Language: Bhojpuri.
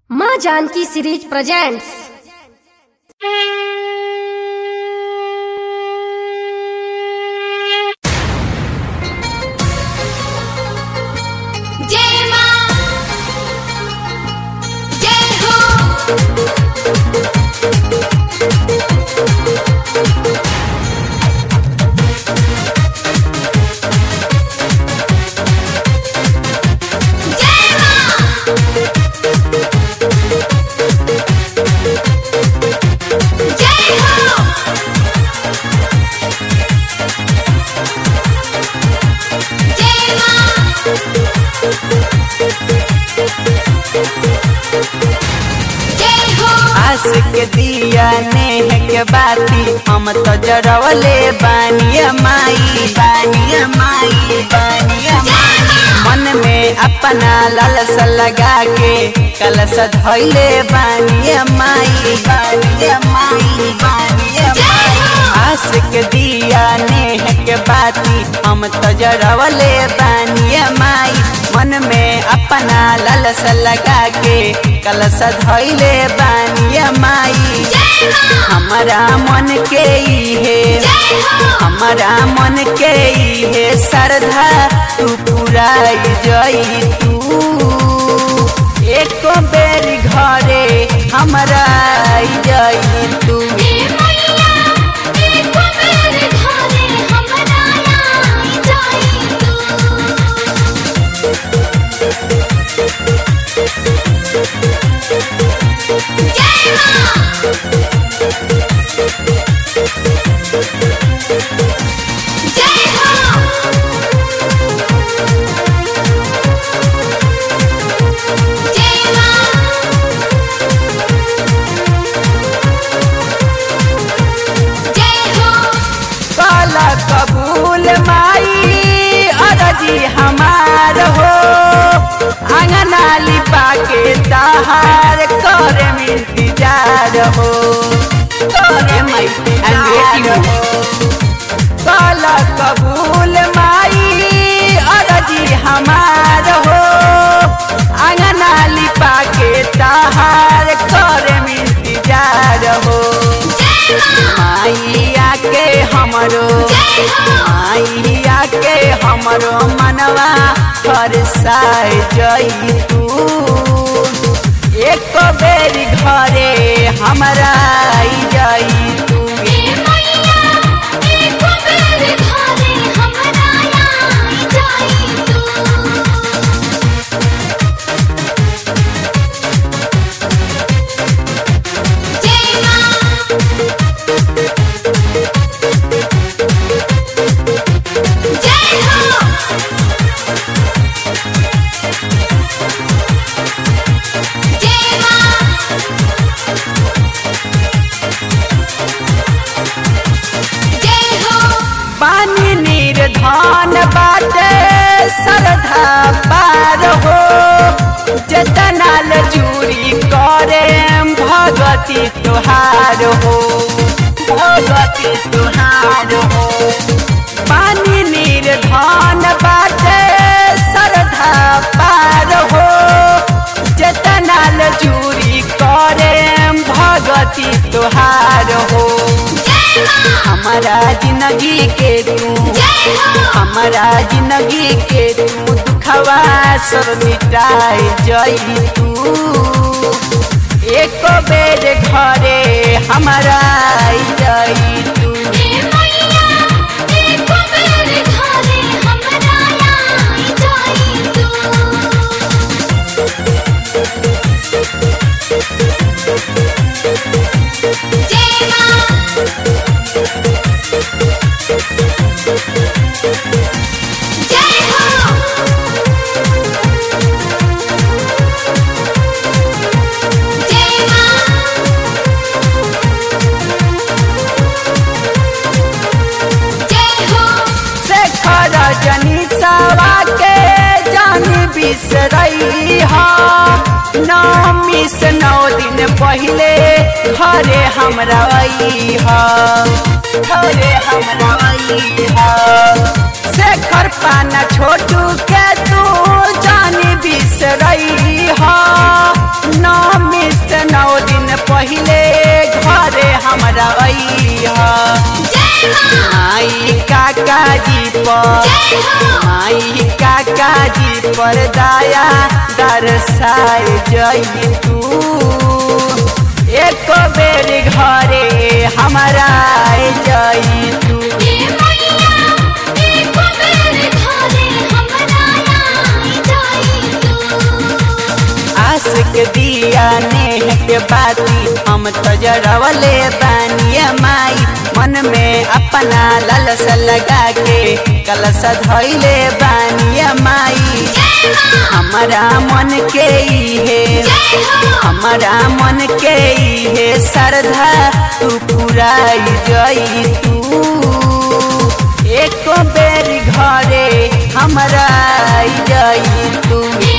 माँ जानकी सीरीज प्रेजेंट्स। जय माँ जय हो। आस के दिया नेह के बाती हम तो जरवले बानिया माई बानिया माई बानिया माई। मन में अपना लालसा लगा के कलश धइले बानिया माई बानिया माई बानिया माई। आस के दिया नेह के बाती हम तो जरवले बानिया माई। मन में अपना लालसा लगा के कलश धइले बानिया माई। हमारा मन के इहे हमारा मन के इहे श्रद्धा तू पुराई जई तू। एको बेरी घरे हमारा आई जई तू। कबूल माई अरजी हमार हो। अंगना लिपा के तहार करे इंतजार हो। करे माई काला कबूल माई अरजी हमार हो। अंगना लिपा के तहार करे इंतजार हो। माइया के हमरो मनवा फरसाई जई तू। एक बेरी घरे हमरा आई जई तू। पानी निर्धन बाटे श्रद्धा पार हो। जतनाल जूरी करे भगती तुहार हो भगती तुहार हो। पानी निर्धन बाटे श्रद्धा पार हो। जतनाल जूरी करे भगती तुहार हो। हमारा जिंदगी के तू हमारा जिंदगी के तू दुखवा सब मिटाई जई तू। एक बेर घरे हमारा आई जई तू। जनीसावा के जानी बिसरई हा। 9 दिन पहले घरे हमरा आई हा। घरे हमरा आई हा। शेखर पाना छोटू के तू जानी बिसरई हा। नाम जय हो माई काका जी पर दया दरसाए जई तू एक बेर घरे हमारा जई तू ये मैया एक बेर घरे हमरा आई जाई तू आस के दिया नेह के बाती हम तो जरवले बानिया माई मन में अपना ललसा लगा के कलश धइले बानिया माई हमारा मन के इहे हमारा मन के इहे श्रद्धा तू पुराई जई तू एक बेर घरे हमरा आई जई तू